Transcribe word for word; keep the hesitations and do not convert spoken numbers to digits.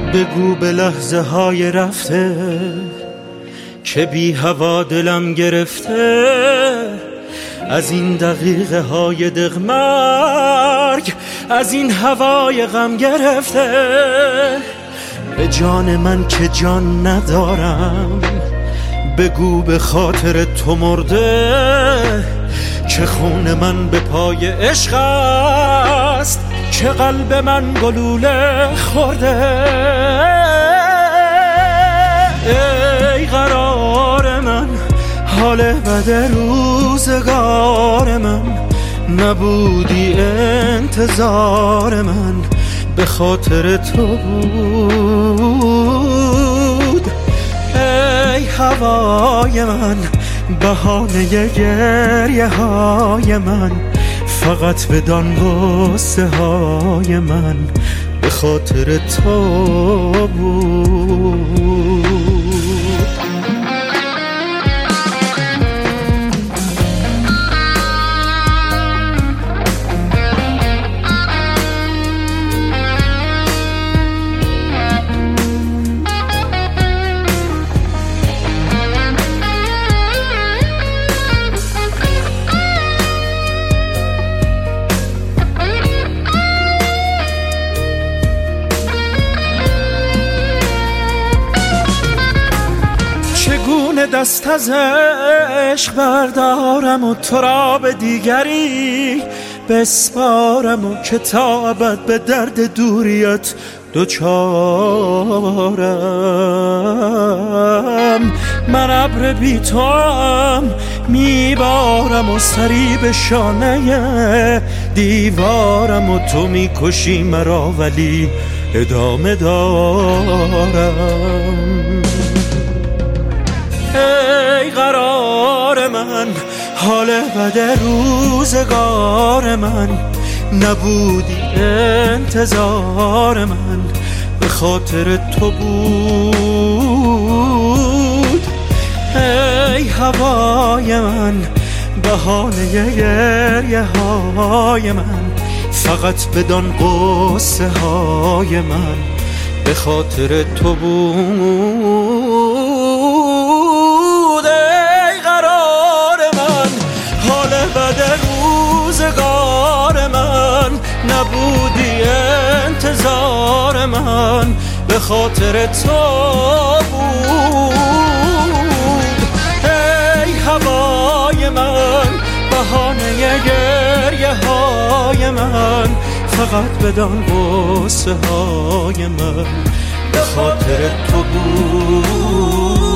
بگو به لحظه های رفته که بی هوا دلم گرفته، از این دقیقه های دغمرگ، از این هوای غم گرفته. به جان من که جان ندارم، بگو به خاطر تو مرده، که خون من به پای عشق است، که قلب من گلوله خورده. ای قرار من، حال بد روزگار من، نبودی انتظار من، به خاطر تو بود. ای هوای من، بهانه گریه های من، فقط بدان غصه های من، به خاطر تو بود. چگونه دست از عشق بردارم و تو را به دیگری بسپارم، و که تا ابد به درد دوریت دوچارم. من ابر بی تو هم میبارم و سری به شانه دیوارم، و تو میکشی مرا ولی ادامه دارم. ای قرار من، حال بد روزگار من، نبودی انتظار من، به خاطر تو بود. ای هوای من، بهانه گریه های من، فقط بدان غصه های من، به خاطر تو بود. روزگار من، نبودی انتظار من، به خاطر تو بود. ای هوای من، بهانه گریه های من، فقط بدان غصه های من، به خاطر تو بود.